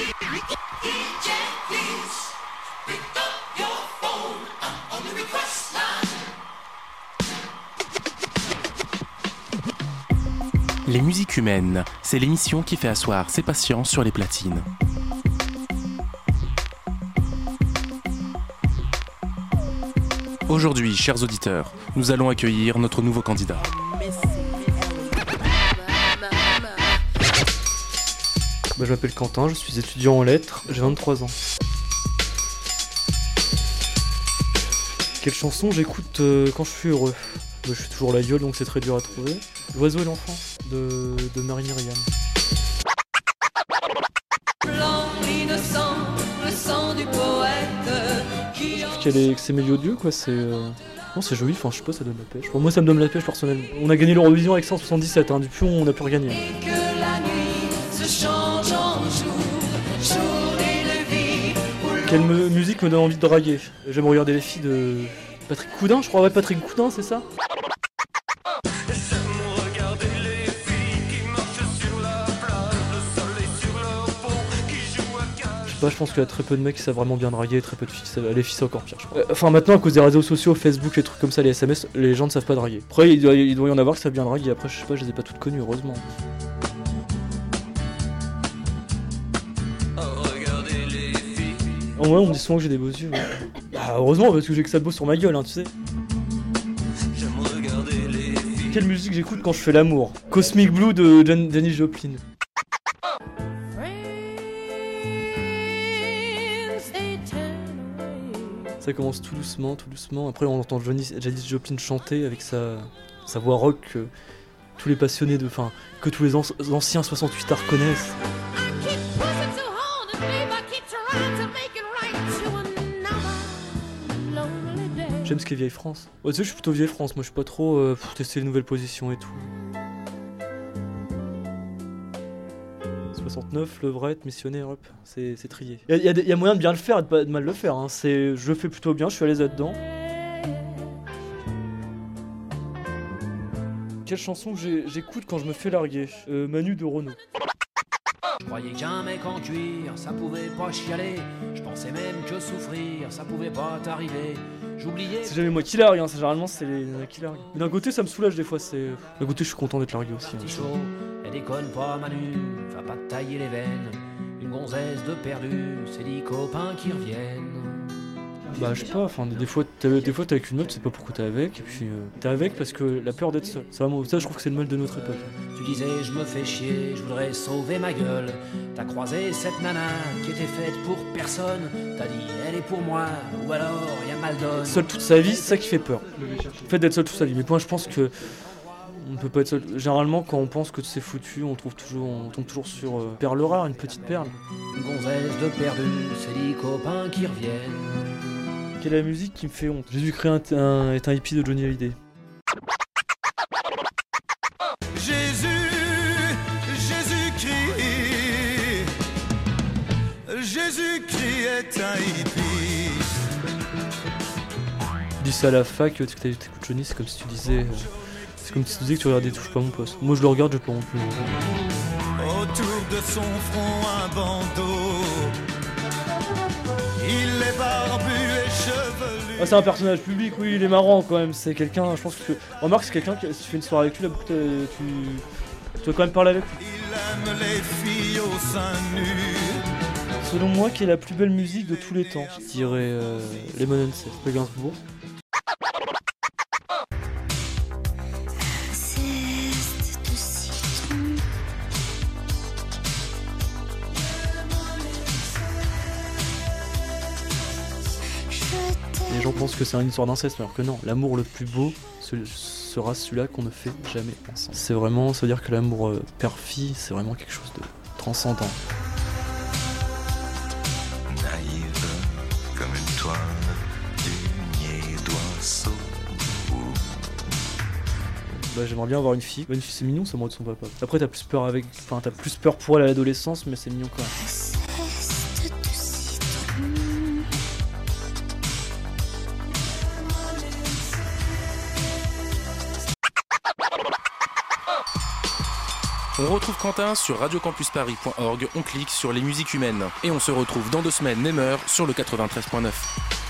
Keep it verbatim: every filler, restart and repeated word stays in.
Les musiques humaines, c'est l'émission qui fait asseoir ses patients sur les platines. Aujourd'hui, chers auditeurs, nous allons accueillir notre nouveau candidat. Bah, je m'appelle Quentin, je suis étudiant en lettres, j'ai vingt-trois ans. Quelle chanson j'écoute euh, quand je suis heureux? Bah, je suis toujours la gueule, donc c'est très dur à trouver. L'oiseau et l'enfant de, de Marie-Myriam. Blanc, l'innocent, le sang du poète. Je trouve qu'elle est, que c'est mélodieux, quoi, c'est... Euh... Non, c'est joli, enfin, je sais pas, ça donne la pêche. Pour moi, ça me donne la pêche, personnellement. On a gagné l'Eurovision avec cent soixante-dix-sept, hein, depuis on n'a plus regagné. Et que la nuit se change en jour, journée de vie. Quelle me- musique me donne envie de draguer? J'aime regarder les filles de... Patrick Coudin, je crois, ouais, Patrick Coudin, c'est ça? Bah, je pense qu'il y a très peu de mecs qui savent vraiment bien draguer, très peu de filles qui savent... Les filles c'est encore pire, je crois. Enfin maintenant à cause des réseaux sociaux, Facebook, les trucs comme ça, les S M S, les gens ne savent pas draguer. Après il doit, il doit y en avoir qui savent bien draguer, après je sais pas, je les ai pas toutes connues heureusement. En vrai on me dit souvent que j'ai des beaux yeux. Ouais. Bah heureusement parce que j'ai que ça de beau sur ma gueule, hein, tu sais. Quelle musique j'écoute quand je fais l'amour? Cosmic Blue de Jan- Janis Joplin. Ça commence tout doucement, tout doucement. Après, on entend Janis, Janis Joplin chanter avec sa, sa voix rock que tous les passionnés de, enfin, que tous les an- anciens soixante-huit arts connaissent. J'aime ce qu'est Vieille France. Ouais, tu sais, je suis plutôt Vieille France. Moi, je suis pas trop euh, pour tester les nouvelles positions et tout. soixante-neuf, levrette, missionnaire, hop, c'est, c'est trié. Il y, y, y a moyen de bien le faire et de, pas, de mal le faire, hein. C'est, je le fais plutôt bien, je suis à l'aise là-dedans. Quelle chanson que j'ai, j'écoute quand je me fais larguer? euh, Manu de Renaud. Je croyais qu'un mec en cuir, ça pouvait pas chialer. Je pensais même que souffrir, ça pouvait pas t'arriver. J'oubliais... C'est jamais moi qui largue, hein. C'est, généralement c'est les nanas qui larguent. Mais d'un côté ça me soulage des fois, c'est... D'un côté je suis content d'être largué aussi. Petit Hein. chaud, elle déconne pas Manu, va pas te tailler les veines. Une gonzesse de perdu, c'est les copains qui reviennent. Bah je sais pas, enfin des fois t'es, des fois t'es avec une meuf, tu sais pas pourquoi t'es avec, et puis euh, t'es avec parce que la peur d'être seul. Ça, ça je trouve que c'est le mal de notre époque. Tu disais je me fais chier, je voudrais sauver ma gueule. T'as croisé cette nana qui était faite pour personne. T'as dit elle est pour moi, ou alors y'a mal donne. Seul toute sa vie, c'est ça qui fait peur. Le fait d'être seul toute sa vie. Mais moi je pense que on peut pas être seul. Généralement quand on pense que c'est foutu, on trouve toujours, on tombe toujours sur euh, perle rare, une petite perle. Une gonzesse de perdu, c'est les copains qui reviennent. Quelle est la musique qui me fait honte? J'ai dû créer un, un, est un hippie de Johnny Hallyday. Jésus, Jésus-Christ, Jésus-Christ est un hippie. Tu dis ça à la fac, tu écoutes Johnny, c'est comme si tu disais... Euh, c'est comme si tu disais que tu regardais Touche pas mon poste. Moi je le regarde, je pas non plus. Autour de son front un bandeau. Il est barbu et chevelu. Ah, c'est un personnage public, oui, il est marrant quand même. C'est quelqu'un, je pense que... Remarque, c'est quelqu'un qui... Si tu fais une soirée avec lui, là, tu... Tu dois quand même parler avec lui. Il aime les filles au sein nu. Selon moi, qui est la plus belle musique de tous les temps? Je dirais euh, Lemon and Seth, pas Gainsbourg. Les gens pensent que c'est une histoire d'inceste, alors que non, l'amour le plus beau ce, sera celui-là qu'on ne fait jamais ensemble. C'est vraiment, ça veut dire que l'amour euh, père-fille, c'est vraiment quelque chose de transcendant. Naïve comme une toile du nier d'oiseau. Bah, j'aimerais bien avoir une fille. Bah, une fille c'est mignon, ça me de son papa. Après t'as plus peur avec, enfin t'as plus peur pour elle à l'adolescence, mais c'est mignon quand même. On retrouve Quentin sur radiocampusparis point org, on clique sur les musiques humaines. Et on se retrouve dans deux semaines, même heure, sur le quatre-vingt-treize point neuf.